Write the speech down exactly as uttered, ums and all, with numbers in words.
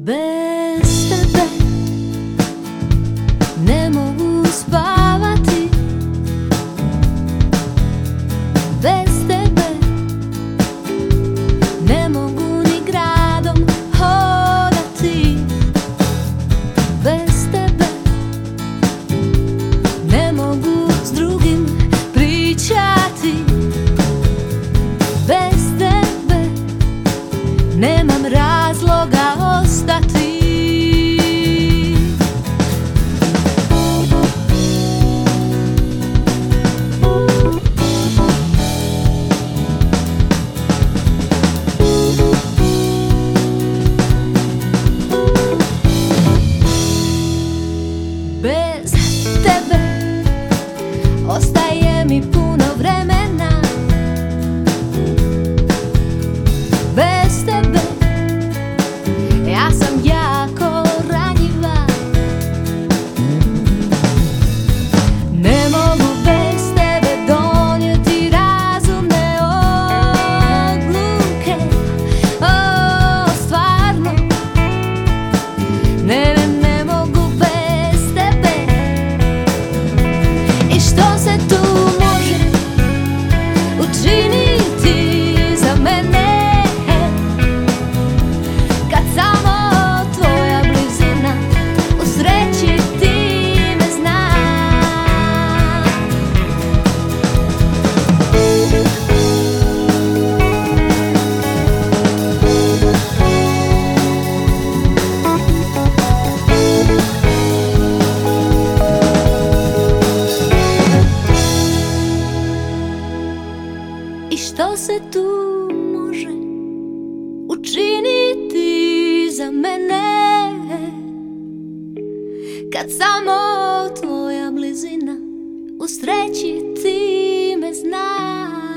Bez tebe ne mogu spavati, bez tebe ne mogu ni gradom hodati, bez tebe ne mogu s drugim pričati, bez tebe nemam razloga ostati. Bez tebe ostaje mi puno vremena, bez tebe ja sam jako ranjiva. Ne mogu bez tebe donijeti razumne odluke. O, stvarno, ne, ne, ne mogu bez tebe. I što se tu može učiniti za mene kad samo tvoja blizina u sreći ti me zna? I što se tu može učiniti za mene kad samo tvoja blizina u sreći ti me zna?